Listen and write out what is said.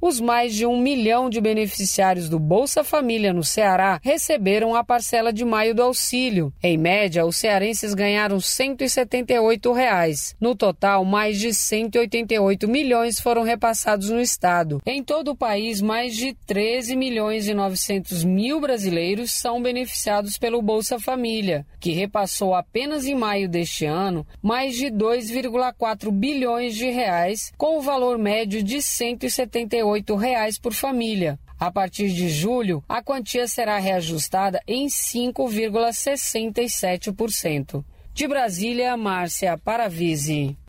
os mais de 1 milhão de beneficiários do Bolsa Família no Ceará receberam a parcela de maio do auxílio. Em média, os cearenses ganharam R$ 178. No total, mais de 188 milhões foram repassados no estado. Em todo o país, mais de 13 milhões e 900 mil brasileiros são beneficiados pelo Bolsa Família, que repassou apenas em maio deste ano mais de 2,4 bilhões de reais, com o valor médio de R$ 178 por família. A partir de julho, a quantia será reajustada em 5,67%. De Brasília, Márcia Paravisi.